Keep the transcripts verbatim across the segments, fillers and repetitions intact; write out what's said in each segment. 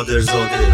نادرزاده.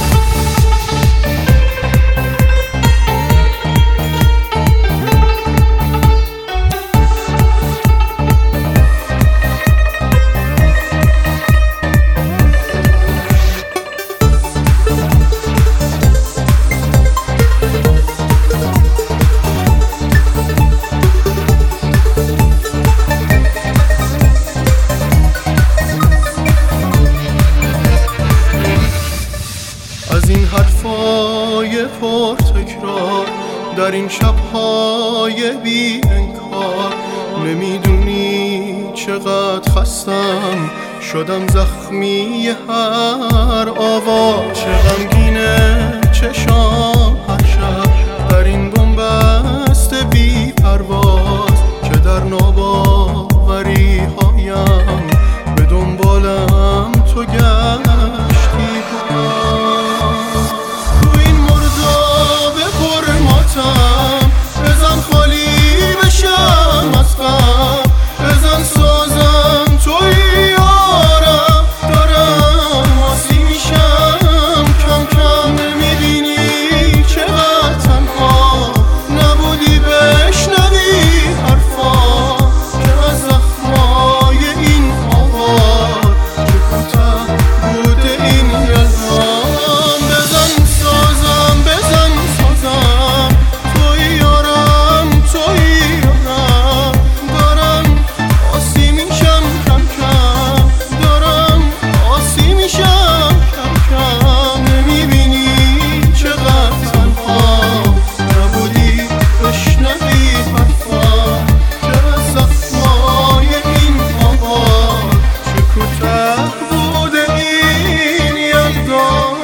از این حرفای پر تکرار در این شبهای بی انکار، نمیدونی چقدر خستم شدم زخمی هر آواز. چه غمگینه چشام هر شب در این بنبست بی پرواز، که در ناباوری هایم به دنبالم تو گشتی باز. تو این مرداب پرماتم بزن خالی بشم از غم، بزن سازم توی یارم، دارم آسی میشم کم کم. نمیبینی چقدر تنها نبودی بشنوی حرفا، که از زخمای این آوار چه کوته بوده این یلدام. بزن سازم بزن سازم توی یارم توی یارم، دارم آسی میشم کم کم، دارم آسی میشم کم کم. نمیبینی چقدر تنها نبودی بشنوی حرفا، که از زخمای این آوار چه کوته بوده این یلدام.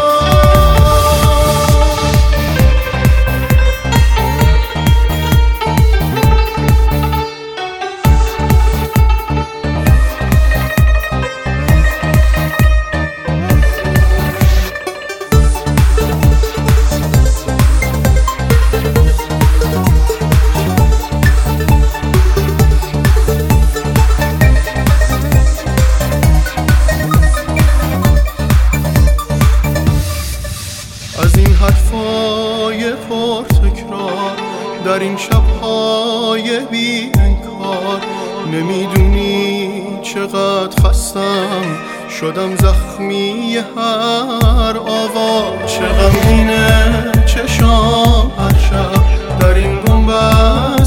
از این حرفای پر تکرار در این شبهای بی انکار، نمیدونی چقدر خستم شدم زخمی هر آواز. چه غمگینه چشام هر شب در این بنبست